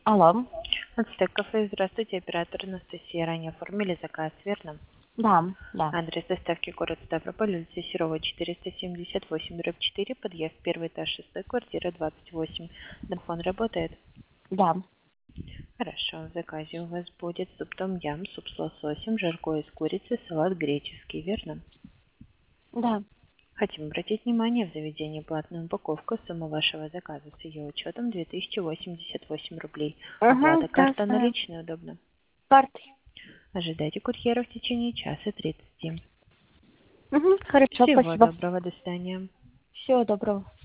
Алло. Ацтек кафе, здравствуйте, оператор Анастасия. Ранее оформили заказ, верно? Да, да, Адрес доставки город Ставрополь, улица Серова, 478/4, подъезд, первый этаж, 6, квартира 28. Телефон работает? да, Хорошо, в заказе у вас будет суп том-ям, суп с лососем, жаркое из курицы, салат греческий, верно? да. Хотим обратить внимание, в заведении платная упаковка, сумма вашего заказа с ее учетом 2088 рублей. Угу, Оплата да, карта знаю. наличная, удобно. Картой. Ожидайте курьера в течение часа 30. Угу, хорошо, Всего спасибо. доброго, до свидания. Всего доброго.